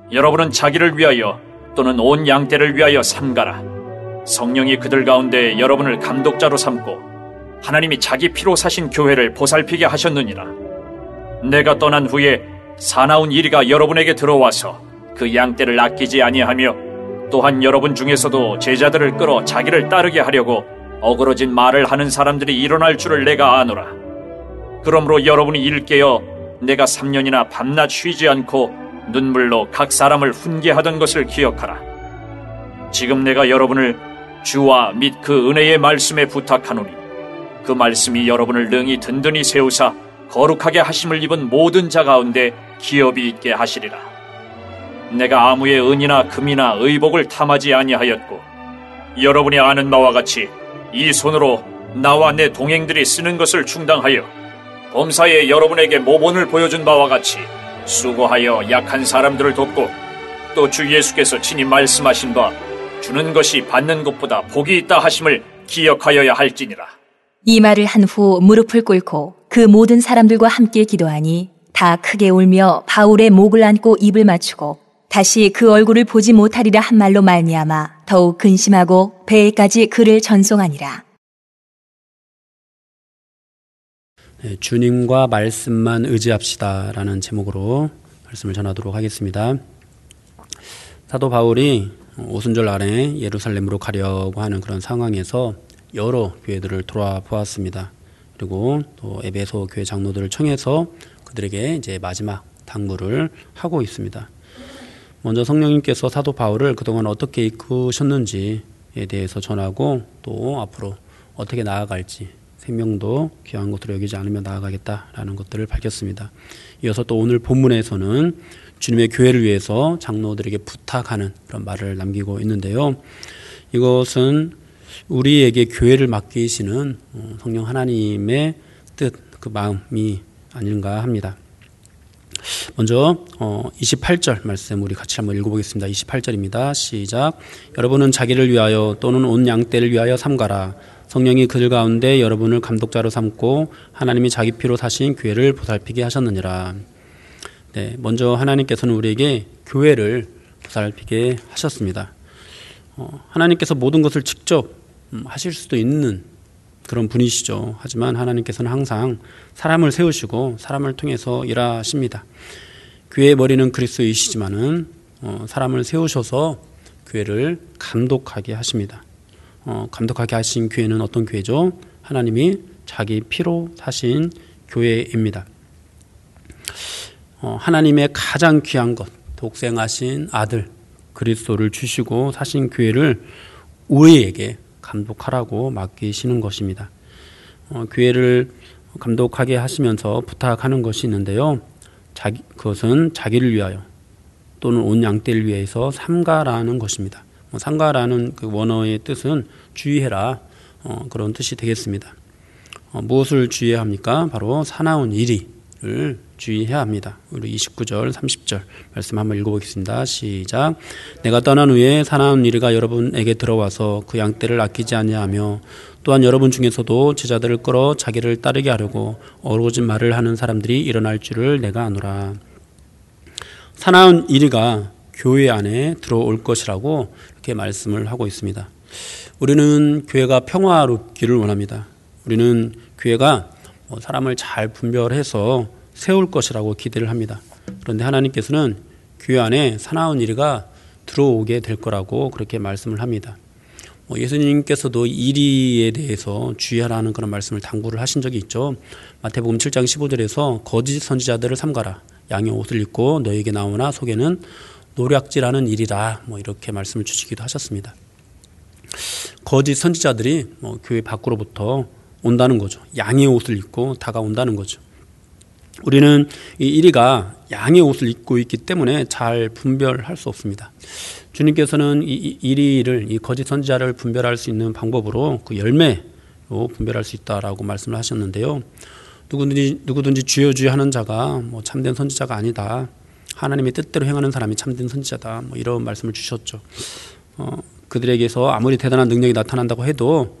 여러분은 자기를 위하여 또는 온 양떼를 위하여 삼가라. 성령이 그들 가운데 여러분을 감독자로 삼고 하나님이 자기 피로 사신 교회를 보살피게 하셨느니라. 내가 떠난 후에 사나운 이리가 여러분에게 들어와서 그 양떼를 아끼지 아니하며 또한 여러분 중에서도 제자들을 끌어 자기를 따르게 하려고 어그러진 말을 하는 사람들이 일어날 줄을 내가 아노라. 그러므로 여러분이 일깨어 내가 3년이나 밤낮 쉬지 않고 눈물로 각 사람을 훈계하던 것을 기억하라. 지금 내가 여러분을 주와 및 그 은혜의 말씀에 부탁하노니 그 말씀이 여러분을 능히 든든히 세우사 거룩하게 하심을 입은 모든 자 가운데 기업이 있게 하시리라. 내가 아무의 은이나 금이나 의복을 탐하지 아니하였고 여러분이 아는 바와 같이 이 손으로 나와 내 동행들이 쓰는 것을 충당하여 범사에 여러분에게 모본을 보여준 바와 같이 수고하여 약한 사람들을 돕고 또 주 예수께서 친히 말씀하신 바 주는 것이 받는 것보다 복이 있다 하심을 기억하여야 할지니라. 이 말을 한 후 무릎을 꿇고 그 모든 사람들과 함께 기도하니 다 크게 울며 바울의 목을 안고 입을 맞추고 다시 그 얼굴을 보지 못하리라 한 말로 말미암아 더욱 근심하고 배에까지 그를 전송하니라. 네, 주님과 말씀만 의지합시다라는 제목으로 말씀을 전하도록 하겠습니다. 사도 바울이 오순절 아래 예루살렘으로 가려고 하는 그런 상황에서 여러 교회들을 돌아보았습니다. 그리고 또 에베소 교회 장로들을 청해서 그들에게 이제 마지막 당부를 하고 있습니다. 먼저 성령님께서 사도 바울을 그동안 어떻게 이끄셨는지에 대해서 전하고 또 앞으로 어떻게 나아갈지 생명도 귀한 것으로 여기지 않으며 나아가겠다라는 것들을 밝혔습니다. 이어서 또 오늘 본문에서는 주님의 교회를 위해서 장로들에게 부탁하는 그런 말을 남기고 있는데요. 이것은 우리에게 교회를 맡기시는 성령 하나님의 뜻, 그 마음이 아닌가 합니다. 먼저 28절 말씀 우리 같이 한번 읽어보겠습니다. 28절입니다. 시작. 여러분은 자기를 위하여 또는 온 양떼를 위하여 삼가라. 성령이 그들 가운데 여러분을 감독자로 삼고 하나님이 자기 피로 사신 교회를 보살피게 하셨느니라. 네, 먼저 하나님께서는 우리에게 교회를 보살피게 하셨습니다. 하나님께서 모든 것을 직접 하실 수도 있는 그런 분이시죠. 하지만 하나님께서는 항상 사람을 세우시고 사람을 통해서 일하십니다. 교회의 머리는 그리스도이시지만은 사람을 세우셔서 교회를 감독하게 하십니다. 감독하게 하신 교회는 어떤 교회죠? 하나님이 자기 피로 사신 교회입니다. 하나님의 가장 귀한 것, 독생하신 아들 그리스도를 주시고 사신 교회를 우리에게 감독하라고 맡기시는 것입니다. 교회를 감독하게 하시면서 부탁하는 것이 있는데요. 그것은 자기를 위하여 또는 온 양떼를 위해서 삼가라는 것입니다. 삼가라는 그 원어의 뜻은 주의해라 그런 뜻이 되겠습니다. 무엇을 주의해야 합니까? 바로 사나운 이리를 주의해야 합니다. 우리 29절 30절 말씀 한번 읽어보겠습니다. 시작. 내가 떠난 후에 사나운 이리가 여러분에게 들어와서 그 양떼를 아끼지 아니하며 또한 여러분 중에서도 제자들을 끌어 자기를 따르게 하려고 어그러진 말을 하는 사람들이 일어날 줄을 내가 아노라. 사나운 이리가 교회 안에 들어올 것이라고 이렇게 말씀을 하고 있습니다. 우리는 교회가 평화롭기를 원합니다. 우리는 교회가 사람을 잘 분별해서 세울 것이라고 기대를 합니다. 그런데 하나님께서는 교회 안에 사나운 이리가 들어오게 될 거라고 그렇게 말씀을 합니다. 예수님께서도 이리에 대해서 주의하라는 그런 말씀을 당부를 하신 적이 있죠. 마태복음 7장 15절에서 거짓 선지자들을 삼가라. 양의 옷을 입고 너에게 나오나 속에는 노략질하는 일이라 이렇게 말씀을 주시기도 하셨습니다. 거짓 선지자들이 교회 밖으로부터 온다는 거죠. 양의 옷을 입고 다가온다는 거죠. 우리는 이 이리가 양의 옷을 입고 있기 때문에 잘 분별할 수 없습니다. 주님께서는 이 이리를, 이 거짓 선지자를 분별할 수 있는 방법으로 그 열매로 분별할 수 있다라고 말씀을 하셨는데요. 누구든지 주여 주여 하는 자가 참된 선지자가 아니다. 하나님의 뜻대로 행하는 사람이 참된 선지자다. 이런 말씀을 주셨죠. 그들에게서 아무리 대단한 능력이 나타난다고 해도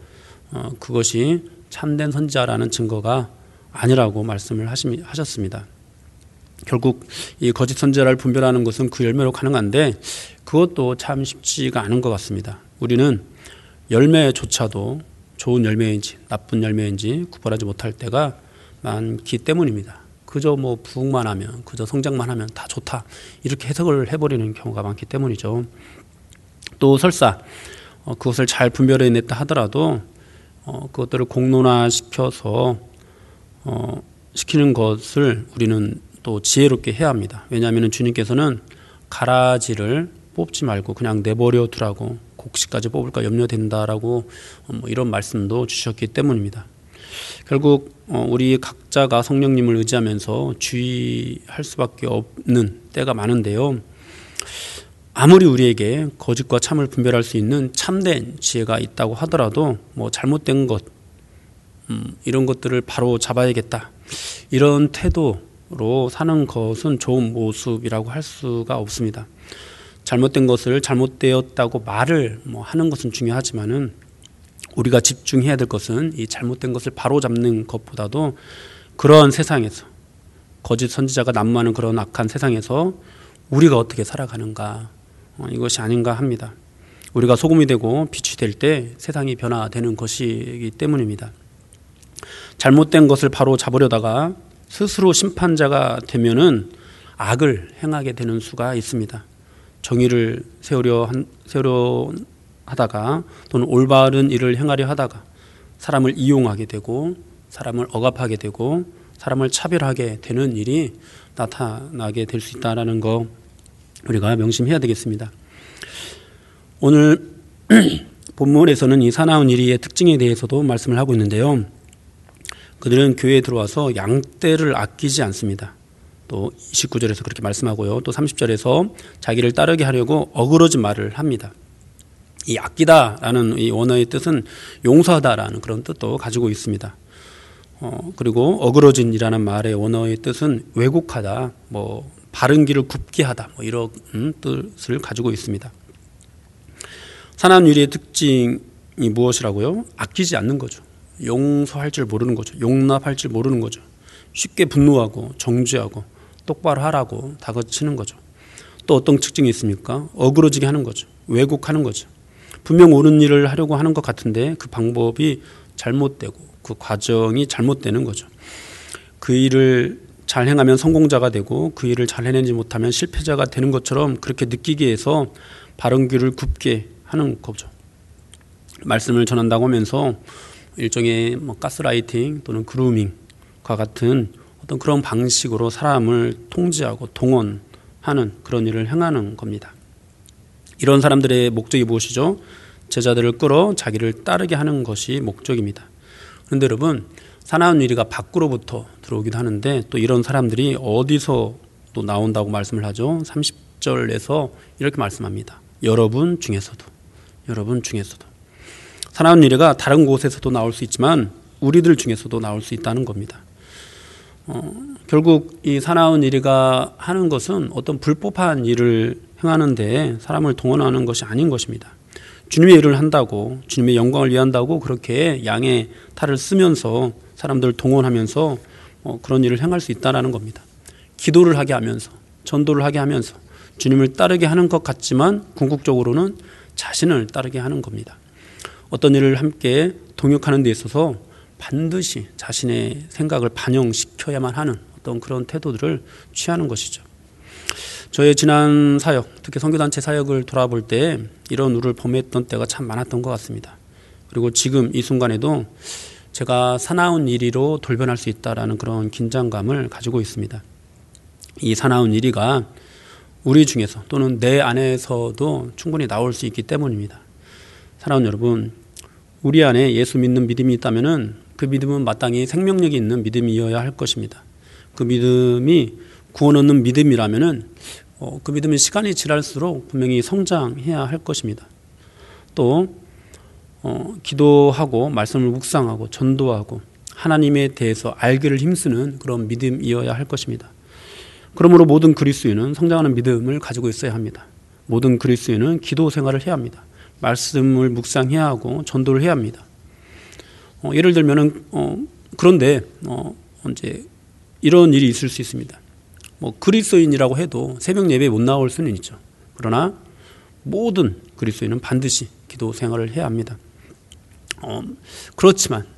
그것이 참된 선지자라는 증거가 아니라고 말씀을 하셨습니다. 결국 이 거짓 선지자를 분별하는 것은 그 열매로 가능한데 그것도 참 쉽지가 않은 것 같습니다. 우리는 열매조차도 좋은 열매인지 나쁜 열매인지 구별하지 못할 때가 많기 때문입니다. 그저 뭐 부흥만 하면, 그저 성장만 하면 다 좋다, 이렇게 해석을 해버리는 경우가 많기 때문이죠. 또 설사 그것을 잘 분별해냈다 하더라도 그것들을 공론화시켜서 시키는 것을 우리는 또 지혜롭게 해야 합니다. 왜냐하면 주님께서는 가라지를 뽑지 말고 그냥 내버려 두라고, 곡식까지 뽑을까 염려된다라고 이런 말씀도 주셨기 때문입니다. 결국 우리 각자가 성령님을 의지하면서 주의할 수밖에 없는 때가 많은데요. 아무리 우리에게 거짓과 참을 분별할 수 있는 참된 지혜가 있다고 하더라도 뭐 잘못된 것, 이런 것들을 바로 잡아야겠다, 이런 태도로 사는 것은 좋은 모습이라고 할 수가 없습니다. 잘못된 것을 잘못되었다고 말을 하는 것은 중요하지만은 우리가 집중해야 될 것은 이 잘못된 것을 바로 잡는 것보다도 그런 세상에서, 거짓 선지자가 난무하는 그런 악한 세상에서 우리가 어떻게 살아가는가, 이것이 아닌가 합니다. 우리가 소금이 되고 빛이 될 때 세상이 변화되는 것이기 때문입니다. 잘못된 것을 바로 잡으려다가 스스로 심판자가 되면은 악을 행하게 되는 수가 있습니다. 정의를 세우려 하다가 또는 올바른 일을 행하려 하다가 사람을 이용하게 되고 사람을 억압하게 되고 사람을 차별하게 되는 일이 나타나게 될 수 있다는 거 우리가 명심해야 되겠습니다. 오늘 본문에서는 이 사나운 이리의 특징에 대해서도 말씀을 하고 있는데요. 그들은 교회에 들어와서 양떼를 아끼지 않습니다. 또 29절에서 그렇게 말씀하고요. 또 30절에서 자기를 따르게 하려고 어그러진 말을 합니다. 이 아끼다라는 이 원어의 뜻은 용서하다라는 그런 뜻도 가지고 있습니다. 그리고 어그러진이라는 말의 원어의 뜻은 왜곡하다, 바른 길을 굽게 하다, 이런 뜻을 가지고 있습니다. 사나운 유리의 특징이 무엇이라고요? 아끼지 않는 거죠. 용서할 줄 모르는 거죠. 용납할 줄 모르는 거죠. 쉽게 분노하고 정죄하고 똑바로 하라고 다그치는 거죠. 또 어떤 특징이 있습니까? 어그러지게 하는 거죠. 왜곡하는 거죠. 분명 옳은 일을 하려고 하는 것 같은데 그 방법이 잘못되고 그 과정이 잘못되는 거죠. 그 일을 잘 행하면 성공자가 되고 그 일을 잘 해내지 못하면 실패자가 되는 것처럼 그렇게 느끼게 해서 바른 길을 굽게 하는 거죠. 말씀을 전한다고 하면서 일종의 가스라이팅 또는 그루밍과 같은 어떤 그런 방식으로 사람을 통제하고 동원하는 그런 일을 행하는 겁니다. 이런 사람들의 목적이 무엇이죠? 제자들을 끌어 자기를 따르게 하는 것이 목적입니다. 그런데 여러분, 사나운 유리가 밖으로부터 들어오기도 하는데 또 이런 사람들이 어디서 또 나온다고 말씀을 하죠? 30절에서 이렇게 말씀합니다. 여러분 중에서도. 사나운 유리가 다른 곳에서도 나올 수 있지만 우리들 중에서도 나올 수 있다는 겁니다. 결국 이 사나운 유리가 하는 것은 어떤 불법한 일을 행하는데 사람을 동원하는 것이 아닌 것입니다. 주님의 일을 한다고, 주님의 영광을 위한다고 그렇게 양의 탈을 쓰면서 사람들을 동원하면서 그런 일을 행할 수 있다는 겁니다. 기도를 하게 하면서, 전도를 하게 하면서 주님을 따르게 하는 것 같지만 궁극적으로는 자신을 따르게 하는 겁니다. 어떤 일을 함께 동역하는 데 있어서 반드시 자신의 생각을 반영시켜야만 하는 어떤 그런 태도들을 취하는 것이죠. 저의 지난 사역, 특히 선교단체 사역을 돌아볼 때 이런 우를 범했던 때가 참 많았던 것 같습니다. 그리고 지금 이 순간에도 제가 사나운 이리로 돌변할 수 있다라는 그런 긴장감을 가지고 있습니다. 이 사나운 이리가 우리 중에서 또는 내 안에서도 충분히 나올 수 있기 때문입니다. 사랑하는 여러분, 우리 안에 예수 믿는 믿음이 있다면은 그 믿음은 마땅히 생명력이 있는 믿음이어야 할 것입니다. 그 믿음이 구원 얻는 믿음이라면은 그 믿음이 시간이 지날수록 분명히 성장해야 할 것입니다. 또 기도하고 말씀을 묵상하고 전도하고 하나님에 대해서 알기를 힘쓰는 그런 믿음이어야 할 것입니다. 그러므로 모든 그리스도인은 성장하는 믿음을 가지고 있어야 합니다. 모든 그리스도인은 기도 생활을 해야 합니다. 말씀을 묵상해야 하고 전도를 해야 합니다. 예를 들면은 그런데 이제 이런 일이 있을 수 있습니다. 그리스도인이라고 해도 새벽 예배에 못 나올 수는 있죠. 그러나 모든 그리스도인은 반드시 기도 생활을 해야 합니다. 그렇지만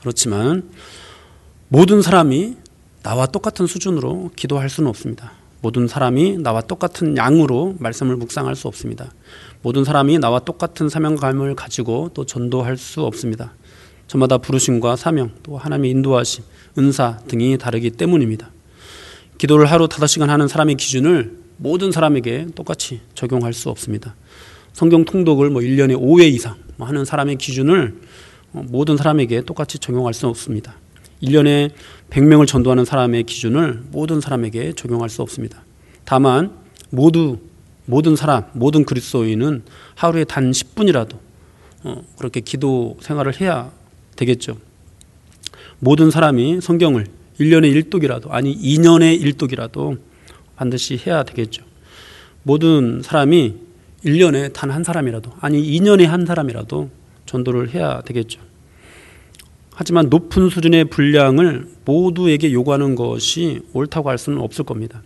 모든 사람이 나와 똑같은 수준으로 기도할 수는 없습니다. 모든 사람이 나와 똑같은 양으로 말씀을 묵상할 수 없습니다. 모든 사람이 나와 똑같은 사명감을 가지고 또 전도할 수 없습니다. 저마다 부르심과 사명, 또 하나님의 인도하심, 은사 등이 다르기 때문입니다. 기도를 하루 5시간 하는 사람의 기준을 모든 사람에게 똑같이 적용할 수 없습니다. 성경 통독을 1년에 5회 이상 하는 사람의 기준을 모든 사람에게 똑같이 적용할 수 없습니다. 1년에 100명을 전도하는 사람의 기준을 모든 사람에게 적용할 수 없습니다. 다만 모든 사람, 모든 그리스도인은 하루에 단 10분이라도 그렇게 기도 생활을 해야 되겠죠. 모든 사람이 성경을 1년에 1독이라도, 아니 2년에 1독이라도 반드시 해야 되겠죠. 모든 사람이 1년에 단 한 사람이라도, 아니 2년에 한 사람이라도 전도를 해야 되겠죠. 하지만 높은 수준의 분량을 모두에게 요구하는 것이 옳다고 할 수는 없을 겁니다.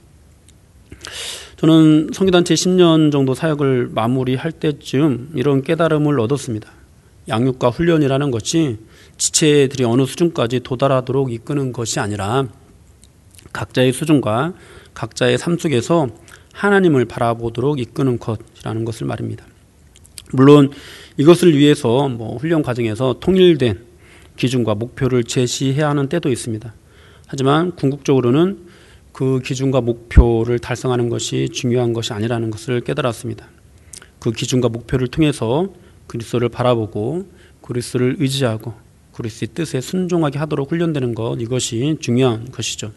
저는 선교단체 10년 정도 사역을 마무리할 때쯤 이런 깨달음을 얻었습니다. 양육과 훈련이라는 것이 지체들이 어느 수준까지 도달하도록 이끄는 것이 아니라 각자의 수준과 각자의 삶 속에서 하나님을 바라보도록 이끄는 것이라는 것을 말입니다. 물론 이것을 위해서 훈련 과정에서 통일된 기준과 목표를 제시해야 하는 때도 있습니다. 하지만 궁극적으로는 그 기준과 목표를 달성하는 것이 중요한 것이 아니라는 것을 깨달았습니다. 그 기준과 목표를 통해서 그리스도를 바라보고 그리스도를 의지하고 그리스도의 뜻에 순종하게 하도록 훈련되는 것, 이것이 중요한 것이죠.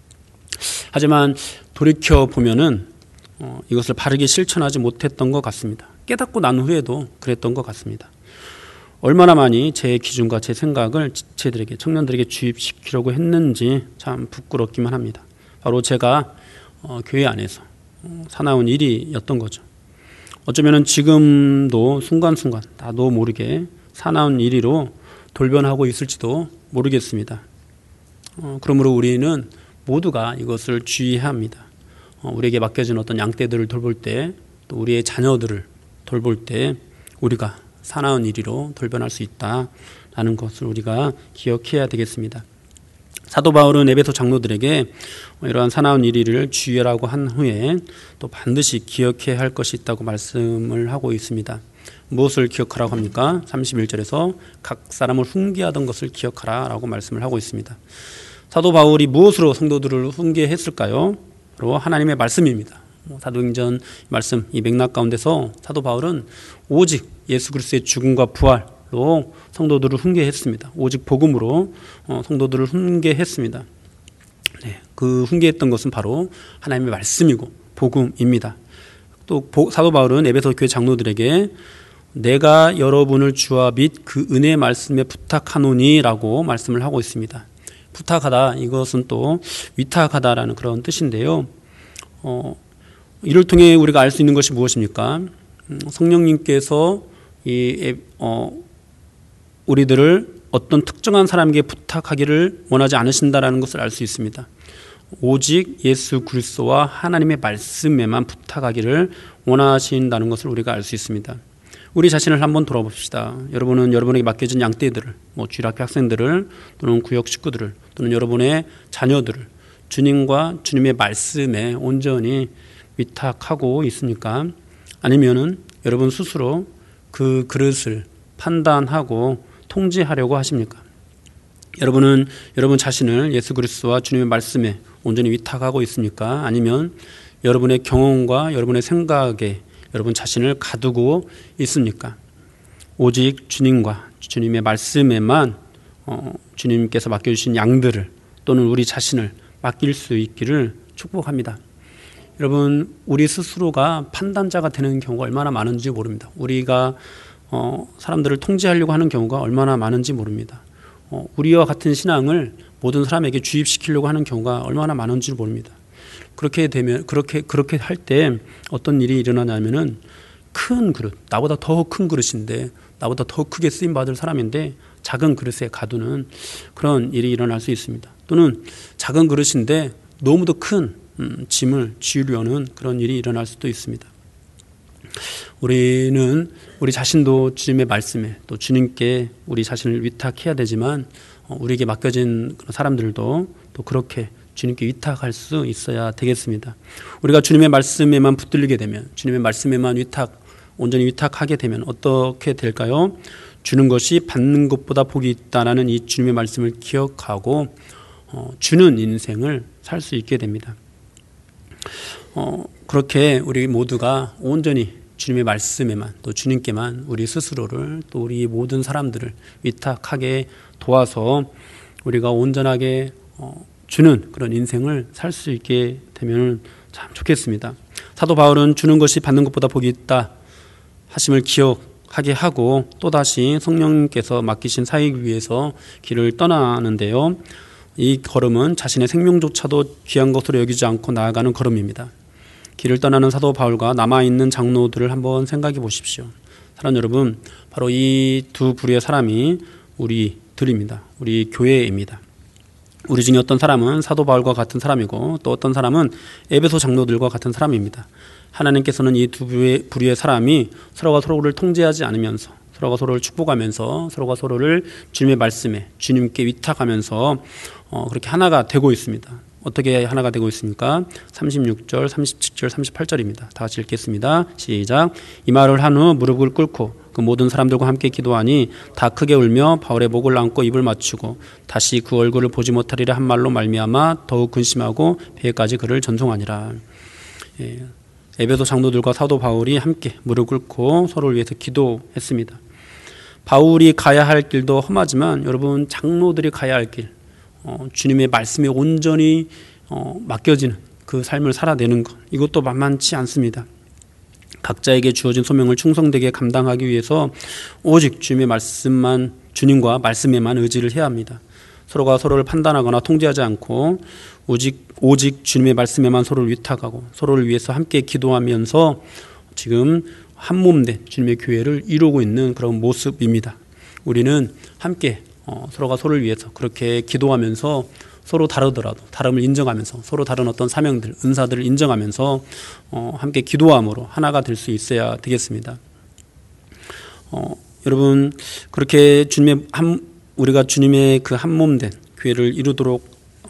하지만 돌이켜보면은 이것을 바르게 실천하지 못했던 것 같습니다. 깨닫고 난 후에도 그랬던 것 같습니다. 얼마나 많이 제 기준과 제 생각을 지체들에게, 청년들에게 주입시키려고 했는지 참 부끄럽기만 합니다. 바로 제가 교회 안에서 사나운 일이었던 거죠. 어쩌면 지금도 순간순간 나도 모르게 사나운 일이로 돌변하고 있을지도 모르겠습니다. 그러므로 우리는 모두가 이것을 주의해야 합니다. 우리에게 맡겨진 어떤 양떼들을 돌볼 때, 또 우리의 자녀들을 돌볼 때 우리가 사나운 일이로 돌변할 수 있다라는 것을 우리가 기억해야 되겠습니다. 사도 바울은 에베소 장로들에게 이러한 사나운 일을 주의하라고 한 후에 또 반드시 기억해야 할 것이 있다고 말씀을 하고 있습니다. 무엇을 기억하라고 합니까? 31절에서 각 사람을 훈계하던 것을 기억하라 라고 말씀을 하고 있습니다. 사도 바울이 무엇으로 성도들을 훈계했을까요? 바로 하나님의 말씀입니다. 사도행전 말씀, 이 맥락 가운데서 사도 바울은 오직 예수 그리스도의 죽음과 부활로 성도들을 훈계했습니다. 오직 복음으로 성도들을 훈계했습니다. 네, 그 훈계했던 것은 바로 하나님의 말씀이고 복음입니다. 또 사도 바울은 에베소 교회 장로들에게 내가 여러분을 주와 및 그 은혜의 말씀에 부탁하노니 라고 말씀을 하고 있습니다. 부탁하다, 이것은 또 위탁하다라는 그런 뜻인데요. 이를 통해 우리가 알 수 있는 것이 무엇입니까? 성령님께서 우리들을 어떤 특정한 사람에게 부탁하기를 원하지 않으신다라는 것을 알 수 있습니다. 오직 예수 그리스도와 하나님의 말씀에만 부탁하기를 원하신다는 것을 우리가 알 수 있습니다. 우리 자신을 한번 돌아봅시다. 여러분은 여러분에게 맡겨진 양떼들을, 주일학교 학생들을, 또는 구역 식구들을, 또는 여러분의 자녀들을 주님과 주님의 말씀에 온전히 위탁하고 있습니까? 아니면은 여러분 스스로 그 그릇을 판단하고 통제하려고 하십니까? 여러분은 여러분 자신을 예수 그리스도와 주님의 말씀에 온전히 위탁하고 있습니까? 아니면 여러분의 경험과 여러분의 생각에 여러분 자신을 가두고 있습니까? 오직 주님과 주님의 말씀에만 주님께서 맡겨주신 양들을 또는 우리 자신을 맡길 수 있기를 축복합니다. 여러분, 우리 스스로가 판단자가 되는 경우가 얼마나 많은지 모릅니다. 우리가 사람들을 통제하려고 하는 경우가 얼마나 많은지 모릅니다. 우리와 같은 신앙을 모든 사람에게 주입시키려고 하는 경우가 얼마나 많은지 모릅니다. 그렇게 되면 그렇게 할 때 어떤 일이 일어나냐면은 큰 그릇, 나보다 더 큰 그릇인데, 나보다 더 크게 쓰임 받을 사람인데 작은 그릇에 가두는 그런 일이 일어날 수 있습니다. 또는 작은 그릇인데 너무도 큰 짐을 지우려는 그런 일이 일어날 수도 있습니다. 우리는 우리 자신도 주님의 말씀에 또 주님께 우리 자신을 위탁해야 되지만 우리에게 맡겨진 사람들도 또 그렇게 주님께 위탁할 수 있어야 되겠습니다. 우리가 주님의 말씀에만 붙들리게 되면, 주님의 말씀에만 온전히 위탁하게 되면 어떻게 될까요? 주는 것이 받는 것보다 복이 있다라는 이 주님의 말씀을 기억하고 주는 인생을 살 수 있게 됩니다. 그렇게 우리 모두가 온전히 주님의 말씀에만 또 주님께만 우리 스스로를 또 우리 모든 사람들을 위탁하게 도와서 우리가 온전하게 주는 그런 인생을 살 수 있게 되면 참 좋겠습니다. 사도 바울은 주는 것이 받는 것보다 복이 있다 하심을 기억하게 하고 또다시 성령님께서 맡기신 사역을 위해서 길을 떠나는데요. 이 걸음은 자신의 생명조차도 귀한 것으로 여기지 않고 나아가는 걸음입니다. 길을 떠나는 사도 바울과 남아있는 장로들을 한번 생각해 보십시오. 사랑하는 여러분, 바로 이 두 부류의 사람이 우리들입니다. 우리 교회입니다. 우리 중에 어떤 사람은 사도 바울과 같은 사람이고 또 어떤 사람은 에베소 장로들과 같은 사람입니다. 하나님께서는 이 두 부류의 사람이 서로가 서로를 통제하지 않으면서 서로가 서로를 축복하면서 서로가 서로를 주님의 말씀에 주님께 위탁하면서 그렇게 하나가 되고 있습니다. 어떻게 하나가 되고 있습니까? 36절, 37절, 38절입니다. 다 같이 읽겠습니다. 시작. 이 말을 한 후 무릎을 꿇고 그 모든 사람들과 함께 기도하니 다 크게 울며 바울의 목을 안고 입을 맞추고 다시 그 얼굴을 보지 못하리라 한 말로 말미암아 더욱 근심하고 배에까지 그를 전송하니라. 에베소 장로들과 사도 바울이 함께 무릎 꿇고 서로를 위해서 기도했습니다. 바울이 가야 할 길도 험하지만 여러분, 장로들이 가야 할 길, 주님의 말씀에 온전히 맡겨지는 그 삶을 살아내는 것, 이것도 만만치 않습니다. 각자에게 주어진 소명을 충성되게 감당하기 위해서 오직 주님의 말씀만, 주님과 말씀에만 의지를 해야 합니다. 서로가 서로를 판단하거나 통제하지 않고 오직 주님의 말씀에만 서로를 위탁하고 서로를 위해서 함께 기도하면서 지금 한 몸된 주님의 교회를 이루고 있는 그런 모습입니다. 우리는 함께 서로가 서로를 위해서 그렇게 기도하면서 서로 다르더라도 다름을 인정하면서 서로 다른 어떤 사명들, 은사들을 인정하면서 함께 기도함으로 하나가 될 수 있어야 되겠습니다. 여러분, 그렇게 우리가 주님의 그 한 몸된 교회를 이루도록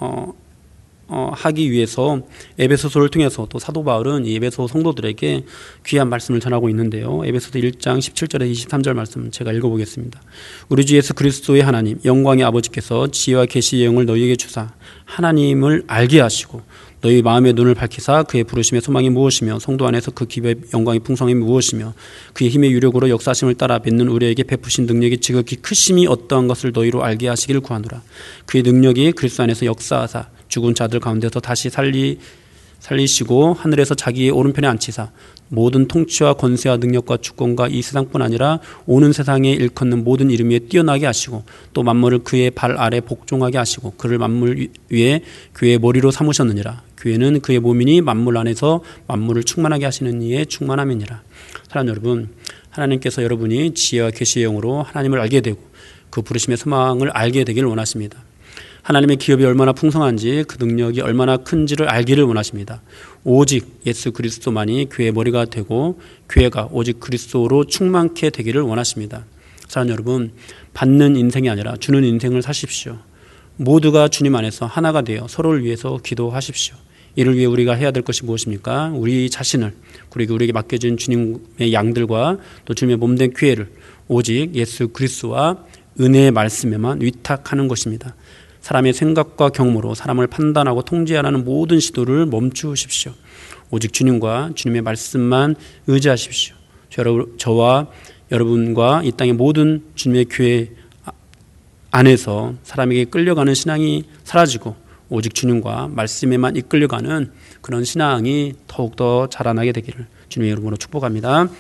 하기 위해서 에베소서를 통해서 또 사도 바울은 이 에베소 성도들에게 귀한 말씀을 전하고 있는데요. 에베소서 1장 17절에 23절 말씀 제가 읽어보겠습니다. 우리 주 예수 그리스도의 하나님 영광의 아버지께서 지혜와 계시의 영을 너희에게 주사 하나님을 알게 하시고 너희 마음의 눈을 밝히사 그의 부르심의 소망이 무엇이며 성도 안에서 그 기업의 영광의 풍성이 무엇이며 그의 힘의 유력으로 역사하심을 따라 맺는 우리에게 베푸신 능력이 지극히 크심이 어떠한 것을 너희로 알게 하시기를 구하노라. 그의 능력이 그리스도 안에서 역사하사 죽은 자들 가운데서 다시 살리시고 하늘에서 자기의 오른편에 앉히사 모든 통치와 권세와 능력과 주권과 이 세상뿐 아니라 오는 세상에 일컫는 모든 이름 위에 뛰어나게 하시고 또 만물을 그의 발 아래 복종하게 하시고 그를 만물 위에 교회의 머리로 삼으셨느니라. 교회는 그의 몸이니 만물 안에서 만물을 충만하게 하시는 이의 충만함이니라. 사랑하는 여러분, 하나님께서 여러분이 지혜와 계시의 영으로 하나님을 알게 되고 그 부르심의 소망을 알게 되기를 원하십니다. 하나님의 기업이 얼마나 풍성한지 그 능력이 얼마나 큰지를 알기를 원하십니다. 오직 예수 그리스도만이 교회의 머리가 되고 교회가 오직 그리스도로 충만케 되기를 원하십니다. 사랑하는 여러분, 받는 인생이 아니라 주는 인생을 사십시오. 모두가 주님 안에서 하나가 되어 서로를 위해서 기도하십시오. 이를 위해 우리가 해야 될 것이 무엇입니까? 우리 자신을, 그리고 우리에게 맡겨진 주님의 양들과 또 주님의 몸된 교회를 오직 예수 그리스도와 은혜의 말씀에만 위탁하는 것입니다. 사람의 생각과 경험으로 사람을 판단하고 통제하라는 모든 시도를 멈추십시오. 오직 주님과 주님의 말씀만 의지하십시오. 저와 여러분과 이 땅의 모든 주님의 교회 안에서 사람에게 끌려가는 신앙이 사라지고 오직 주님과 말씀에만 이끌려가는 그런 신앙이 더욱더 자라나게 되기를 주님의 이름으로 축복합니다.